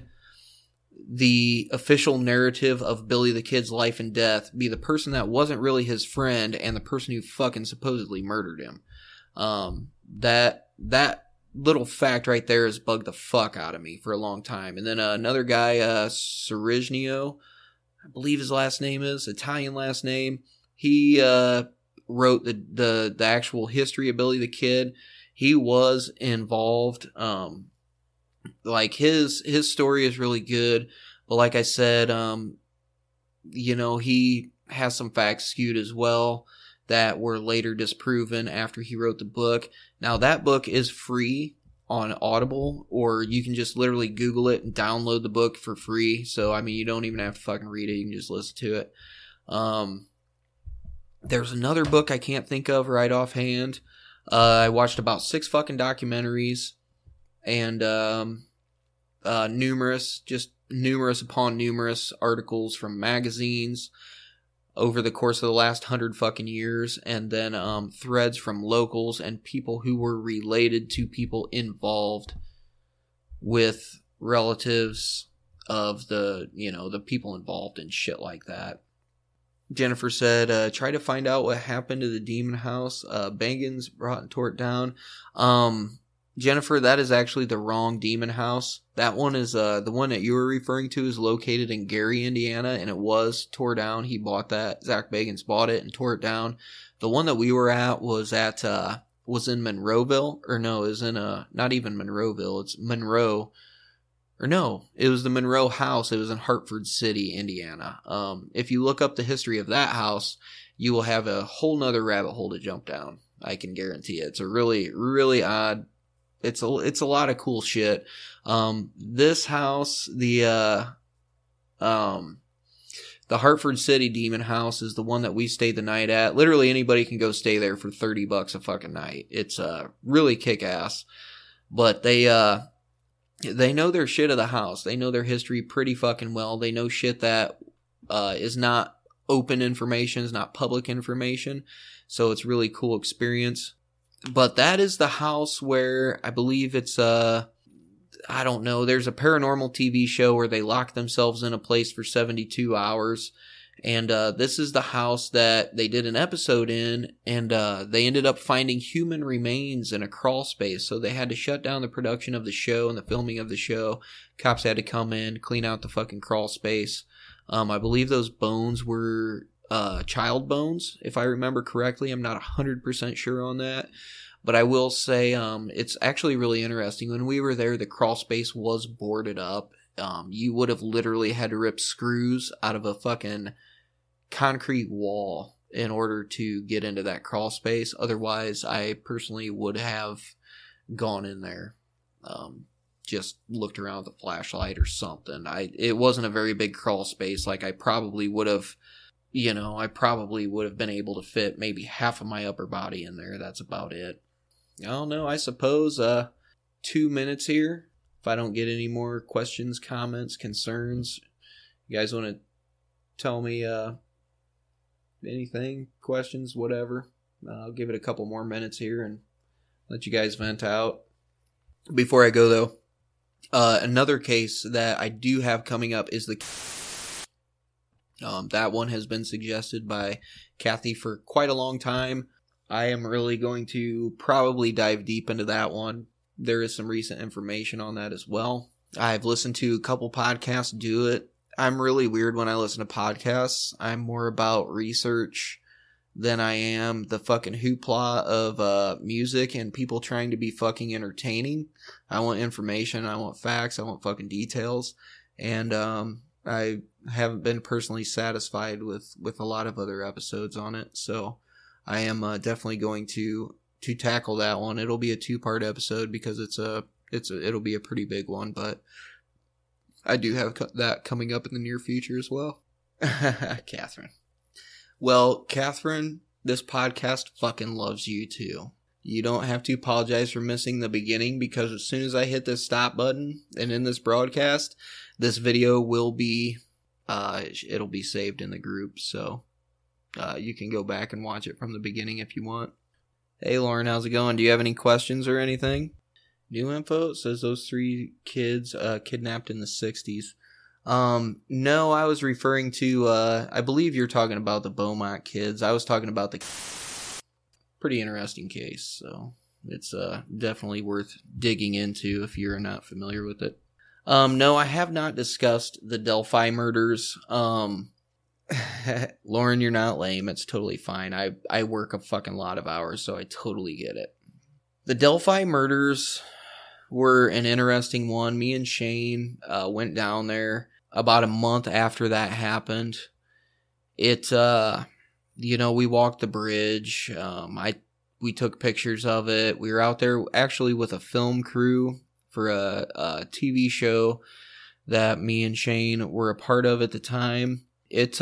the official narrative of Billy the Kid's life and death be the person that wasn't really his friend and the person who fucking supposedly murdered him? That little fact right there has bugged the fuck out of me for a long time. And then another guy, Cerignio, I believe his last name is, Italian last name. He wrote the actual history of Billy the Kid. He was involved. Like, his story is really good. But like I said, you know, he has some facts skewed as well that were later disproven after he wrote the book. Now, that book is free on Audible, or you can just literally Google it and download the book for free. So, I mean, you don't even have to fucking read it. You can just listen to it. There's another book I can't think of right offhand. I watched about 6 fucking documentaries and numerous upon numerous articles from magazines over the course of the last 100 fucking years, and then threads from locals and people who were related to people involved with relatives of the, you know, the people involved and shit like that. Jennifer said, try to find out what happened to the demon house. Bangans brought and tore it down. Jennifer, that is actually the wrong demon house. That one is, the one that you were referring to is located in Gary, Indiana, and it was tore down. He bought that. Zach Bagans bought it and tore it down. The one that we were at was in Monroeville, or no, it was in, not even Monroeville, it's Monroe, or no, it was the Monroe house. It was in Hartford City, Indiana. If you look up the history of that house, you will have a whole nother rabbit hole to jump down. I can guarantee it. It's a really, really odd, it's a lot of cool shit. This house, the Hartford City Demon House is the one that we stayed the night at. Literally anybody can go stay there for $30 a fucking night. It's really kick-ass. But they know their shit of the house. They know their history pretty fucking well. They know shit that is not open information, is not public information. So it's really cool experience. But that is the house where I believe it's I don't know, there's a paranormal TV show where they lock themselves in a place for 72 hours. And this is the house that they did an episode in, and they ended up finding human remains in a crawl space. So they had to shut down the production of the show and the filming of the show. Cops had to come in, clean out the fucking crawl space. I believe those bones were child bones, if I remember correctly. I'm not 100% sure on that. But I will say it's actually really interesting. When we were there, the crawl space was boarded up. You would have literally had to rip screws out of a fucking concrete wall in order to get into that crawl space. Otherwise, I personally would have gone in there. Just looked around with a flashlight or something. It wasn't a very big crawl space. Like I probably would have been able to fit maybe half of my upper body in there. That's about it. I don't know. I suppose 2 minutes here. If I don't get any more questions, comments, concerns, you guys want to tell me anything, questions, whatever, I'll give it a couple more minutes here and let you guys vent out. Before I go, though, another case that I do have coming up is that one has been suggested by Kathy for quite a long time. I am really going to probably dive deep into that one. There is some recent information on that as well. I've listened to a couple podcasts do it. I'm really weird when I listen to podcasts. I'm more about research than I am the fucking hoopla of music and people trying to be fucking entertaining. I want information. I want facts. I want fucking details. And I haven't been personally satisfied with a lot of other episodes on it. So I am definitely going to tackle that one. It'll be a 2-part episode because it'll be a pretty big one, but I do have that coming up in the near future as well. Catherine. Well, Catherine, this podcast fucking loves you too. You don't have to apologize for missing the beginning because as soon as I hit this stop button and in this broadcast, this video will be, it'll be saved in the group. So you can go back and watch it from the beginning if you want. Hey, Lauren, how's it going? Do you have any questions or anything? New info says those 3 kids kidnapped in the 60s. No, I was referring to, I believe you're talking about the Beaumont kids. I was talking about the pretty interesting case. So it's definitely worth digging into if you're not familiar with it. No, I have not discussed the Delphi murders. Lauren, you're not lame. It's totally fine. I work a fucking lot of hours, so I totally get it. The Delphi murders were an interesting one. Me and Shane went down there about a month after that happened. We walked the bridge. We took pictures of it. We were out there actually with a film crew for a TV show that me and Shane were a part of at the time. It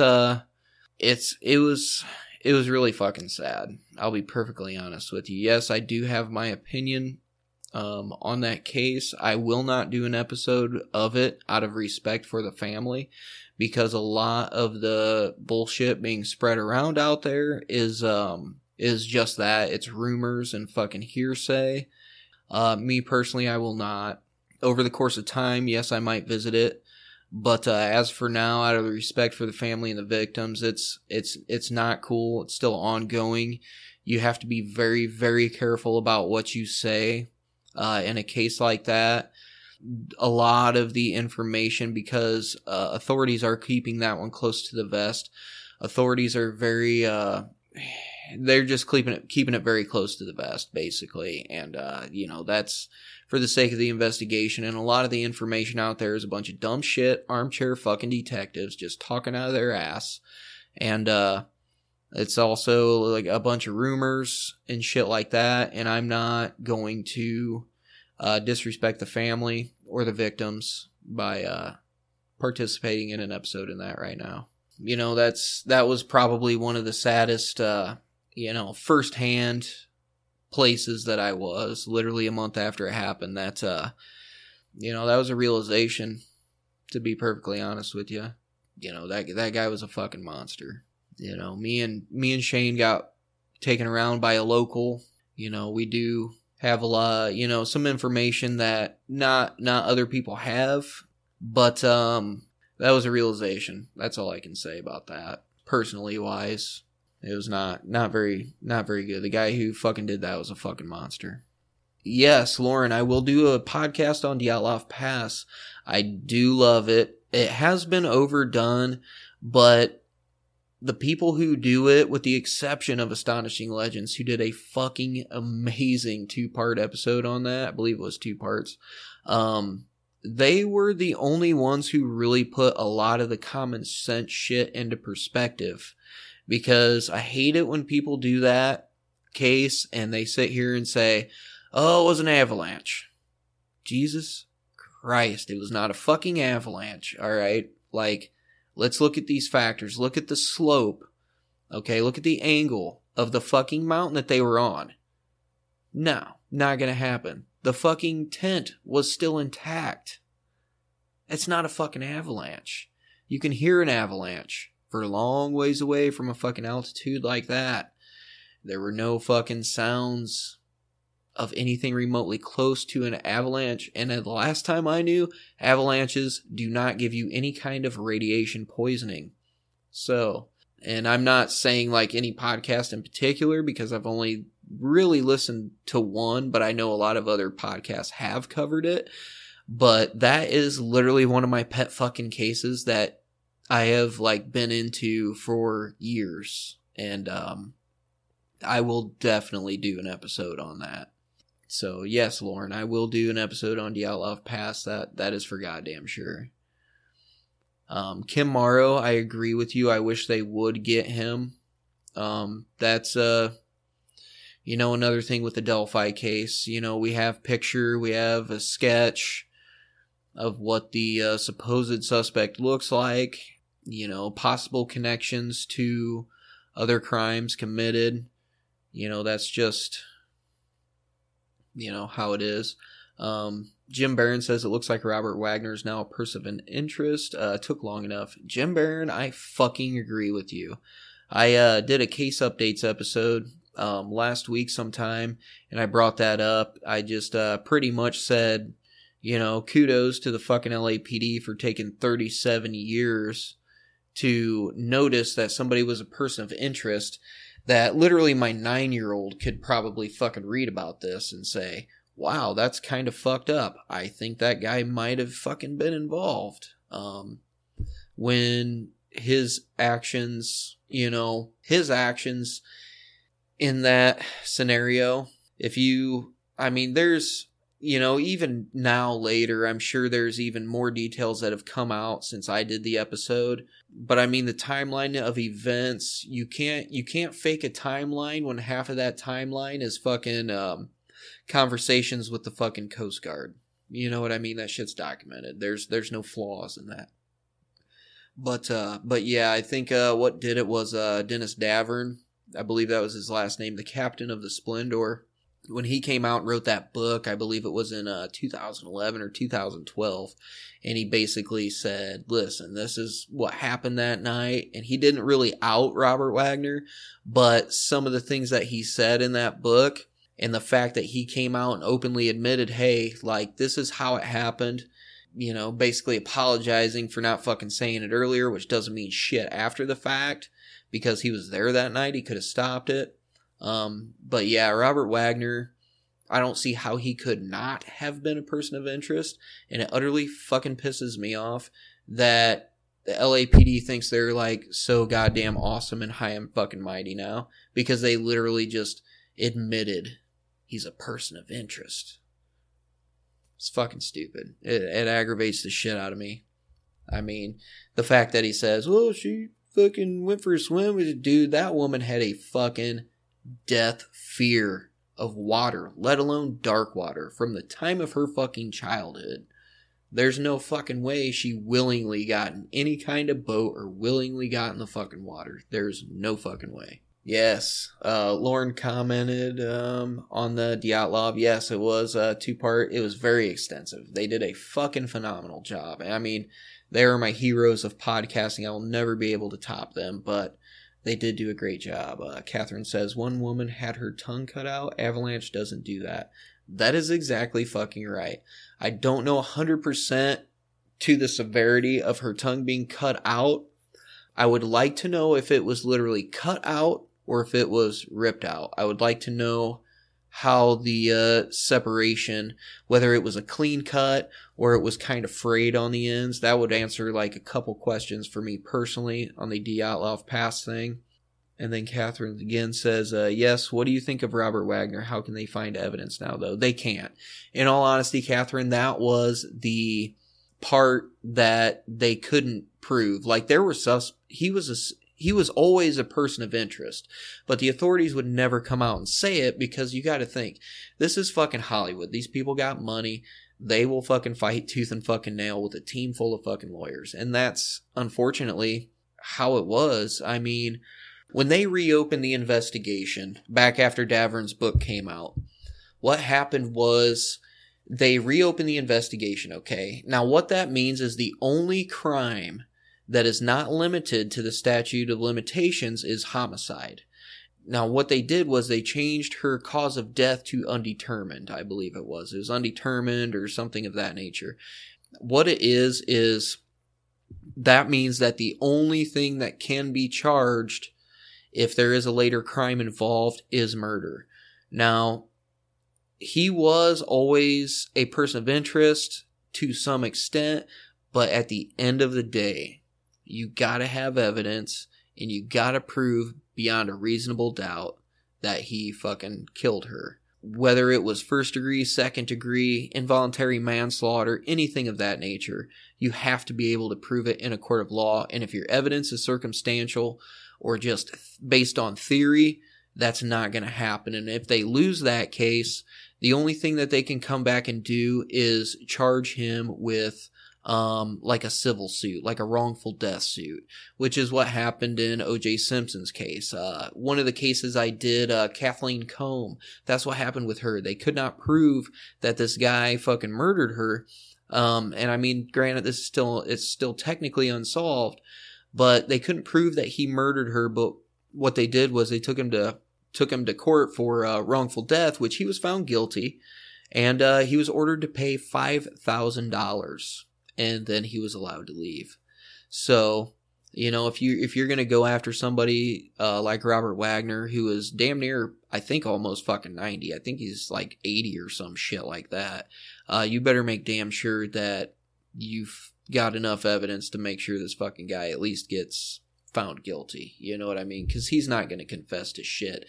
was really fucking sad. I'll be perfectly honest with you. Yes, I do have my opinion on that case. I will not do an episode of it out of respect for the family because a lot of the bullshit being spread around out there is just that. It's rumors and fucking hearsay. Me personally, I will not. Over the course of time, yes, I might visit it. But as for now, out of respect for the family and the victims, it's not cool. It's still ongoing. You have to be very, very careful about what you say. in a case like that. A lot of the information, because authorities are keeping that one close to the vest. Authorities are very, they're just keeping it very close to the vest, basically. And, that's for the sake of the investigation. And a lot of the information out there is a bunch of dumb shit, armchair fucking detectives just talking out of their ass. And, it's also like a bunch of rumors and shit like that. And I'm not going to disrespect the family or the victims by participating in an episode in that right now. That was probably one of the saddest, firsthand places that I was, literally a month after it happened. That was a realization, to be perfectly honest with you. That guy was a fucking monster. Me and Shane got taken around by a local. We do have a lot, some information that not other people have, but that was a realization. That's all I can say about that. Personally wise, it was not very good. The guy who fucking did that was a fucking monster. Yes, Lauren, I will do a podcast on Dyatlov Pass. I do love it. It has been overdone, but the people who do it, with the exception of Astonishing Legends, who did a fucking amazing 2-part episode on that, I believe it was 2 parts, they were the only ones who really put a lot of the common sense shit into perspective. Because I hate it when people do that case and they sit here and say, oh, it was an avalanche. Jesus Christ, it was not a fucking avalanche, alright? Like, let's look at these factors. Look at the slope. Okay, look at the angle of the fucking mountain that they were on. No, not gonna happen. The fucking tent was still intact. It's not a fucking avalanche. You can hear an avalanche for a long ways away from a fucking altitude like that. There were no fucking sounds of anything remotely close to an avalanche. And the last time I knew, avalanches do not give you any kind of radiation poisoning. So, and I'm not saying like any podcast in particular, because I've only really listened to one, but I know a lot of other podcasts have covered it. But that is literally one of my pet fucking cases that I have like been into for years. And I will definitely do an episode on that. So yes, Lauren, I will do an episode on Dyatlov Pass. That is for goddamn sure. Kim Morrow, I agree with you. I wish they would get him. That's another thing with the Delphi case. We have picture, we have a sketch of what the supposed suspect looks like. Possible connections to other crimes committed. That's just how it is. Jim Barron says it looks like Robert Wagner is now a person of interest. Took long enough. Jim Barron, I fucking agree with you. I did a case updates episode last week sometime, and I brought that up. I just pretty much said, kudos to the fucking LAPD for taking 37 years to notice that somebody was a person of interest. That literally my 9-year-old could probably fucking read about this and say, wow, that's kind of fucked up. I think that guy might have fucking been involved. When his actions in that scenario, there's, even now later, I'm sure there's even more details that have come out since I did the episode. But the timeline of events, you can't fake a timeline when half of that timeline is fucking conversations with the fucking Coast Guard. You know what I mean? That shit's documented. There's no flaws in that. But yeah, I think what did it was Dennis Davern. I believe that was his last name, the captain of the Splendor. When he came out and wrote that book, I believe it was in 2011 or 2012, and he basically said, listen, this is what happened that night. And he didn't really out Robert Wagner, but some of the things that he said in that book, and the fact that he came out and openly admitted, hey, like, this is how it happened, basically apologizing for not fucking saying it earlier, which doesn't mean shit after the fact, because he was there that night. He could have stopped it. But yeah, Robert Wagner, I don't see how he could not have been a person of interest, and it utterly fucking pisses me off that the LAPD thinks they're like so goddamn awesome and high and fucking mighty now because they literally just admitted he's a person of interest. It's fucking stupid. It aggravates the shit out of me. I mean, the fact that he says, well, she fucking went for a swim with a dude, that woman had a fucking death fear of water, let alone dark water, from the time of her fucking childhood. There's no fucking way she willingly got in any kind of boat or willingly got in the fucking water. There's no fucking way. Yes, Lauren commented on the Dyatlov. Yes, it was a 2-part. It was very extensive. They did a fucking phenomenal job. I mean, they are my heroes of podcasting. I will never be able to top them, but they did do a great job. Catherine says, one woman had her tongue cut out. Avalanche doesn't do that. That is exactly fucking right. I don't know 100% to the severity of her tongue being cut out. I would like to know if it was literally cut out or if it was ripped out. I would like to know how the separation, whether it was a clean cut or it was kind of frayed on the ends. That would answer like a couple questions for me personally on the Dyatlov Pass thing. And then Catherine again says, yes, what do you think of Robert Wagner? How can they find evidence now, though? They can't. In all honesty, Catherine, that was the part that they couldn't prove. Like, there were he was always a person of interest, but the authorities would never come out and say it because you got to think, this is fucking Hollywood. These people got money. They will fucking fight tooth and fucking nail with a team full of fucking lawyers. And that's unfortunately how it was. I mean, when they reopened the investigation back after Davern's book came out, what happened was they reopened the investigation, okay? Now, what that means is the only crime that is not limited to the statute of limitations is homicide. Now, what they did was they changed her cause of death to undetermined, I believe it was. It was undetermined or something of that nature. What it is that means that the only thing that can be charged if there is a later crime involved is murder. Now, he was always a person of interest to some extent, but at the end of the day, you gotta have evidence and you gotta prove beyond a reasonable doubt that he fucking killed her. Whether it was first degree, second degree, involuntary manslaughter, anything of that nature, you have to be able to prove it in a court of law. And if your evidence is circumstantial or just based on theory, that's not going to happen. And if they lose that case, the only thing that they can come back and do is charge him with like a civil suit, like a wrongful death suit, which is what happened in O.J. Simpson's case. One of the cases I did, Kathleen Combe, that's what happened with her. They could not prove that this guy fucking murdered her. And I mean, granted, it's still technically unsolved, but they couldn't prove that he murdered her. But what they did was they took him to court for wrongful death, which he was found guilty, and he was ordered to pay $5,000, and then he was allowed to leave. So, you know, if you're gonna go after somebody like Robert Wagner, who is damn near, I think, almost fucking 90, I think he's like 80 or some shit like that, you better make damn sure that you've got enough evidence to make sure this fucking guy at least gets found guilty. You know what I mean? Because he's not going to confess to shit.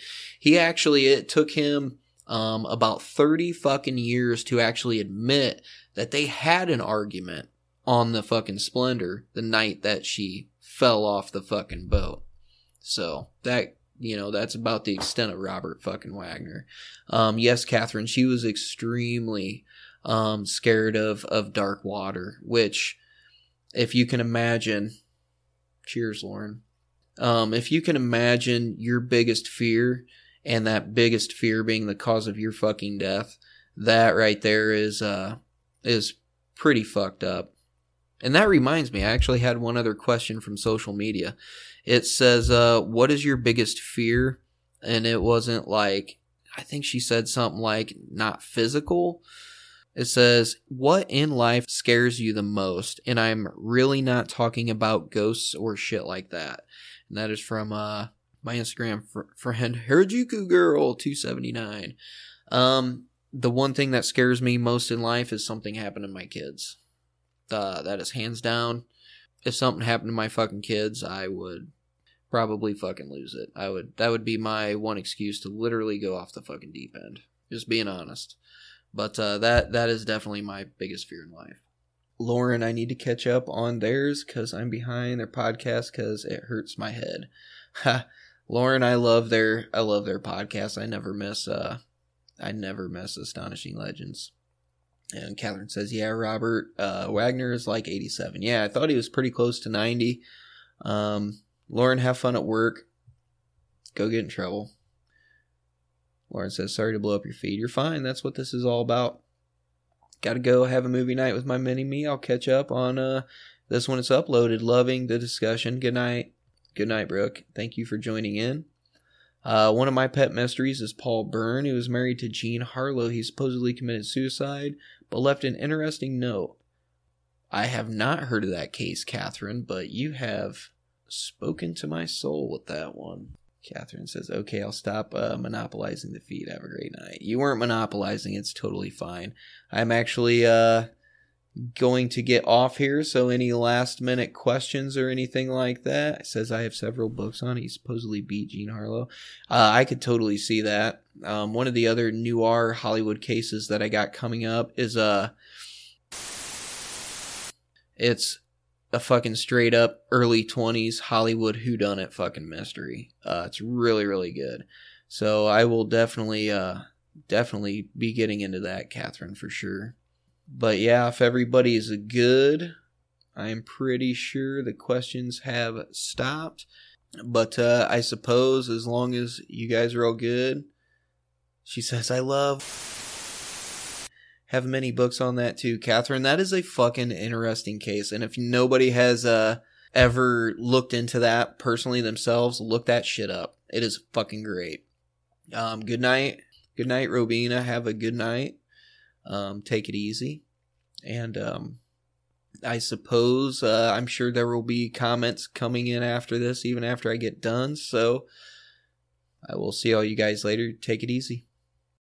It took him about 30 fucking years to actually admit that they had an argument on the fucking Splendor the night that she fell off the fucking boat. So that, you know, that's about the extent of Robert fucking Wagner. Yes, Catherine, she was extremely scared of dark water, which, if you can imagine, cheers, Lauren. If you can imagine your biggest fear, and that biggest fear being the cause of your fucking death, that right there is pretty fucked up. And that reminds me, I actually had one other question from social media. It says, what is your biggest fear? And it wasn't like, I think she said something like, not physical. It says, what in life scares you the most? And I'm really not talking about ghosts or shit like that. And that is from my Instagram friend, Harajuku Girl 279. the one thing that scares me most in life is something happened to my kids. That is hands down. If something happened to my fucking kids, I would probably fucking lose it. That would be my one excuse to literally go off the fucking deep end. Just being honest. But that is definitely my biggest fear in life. Lauren, I need to catch up on theirs because I'm behind their podcast because it hurts my head. Lauren, I love their podcast. I never miss Astonishing Legends. And Catherine says, yeah, Robert Wagner is like 87. Yeah, I thought he was pretty close to 90. Lauren, have fun at work. Go get in trouble. Lauren says, sorry to blow up your feed. You're fine. That's what this is all about. Gotta go have a movie night with my mini-me. I'll catch up on this when it's uploaded. Loving the discussion. Good night. Good night, Brooke. Thank you for joining in. One of my pet mysteries is Paul Byrne, who was married to Jean Harlow. He supposedly committed suicide, but left an interesting note. I have not heard of that case, Catherine, but you have spoken to my soul with that one. Catherine says, okay, I'll stop monopolizing the feed. Have a great night. You weren't monopolizing. It's totally fine. I'm actually going to get off here, so any last minute questions or anything like that. It says I have several books on it. He supposedly beat Jean Harlow. I could totally see that. One of the other noir Hollywood cases that I got coming up is it's a fucking straight up early 20s Hollywood whodunit fucking mystery. It's really, really good. So I will definitely be getting into that, Catherine, for sure. But yeah, if everybody is good, I'm pretty sure the questions have stopped. But I suppose as long as you guys are all good. She says, I have many books on that too, Catherine. That is a fucking interesting case. And if nobody has ever looked into that personally themselves, look that shit up. It is fucking great. Good night. Good night, Robina. Have a good night. Take it easy. And I suppose I'm sure there will be comments coming in after this, even after I get done. So I will see all you guys later. Take it easy.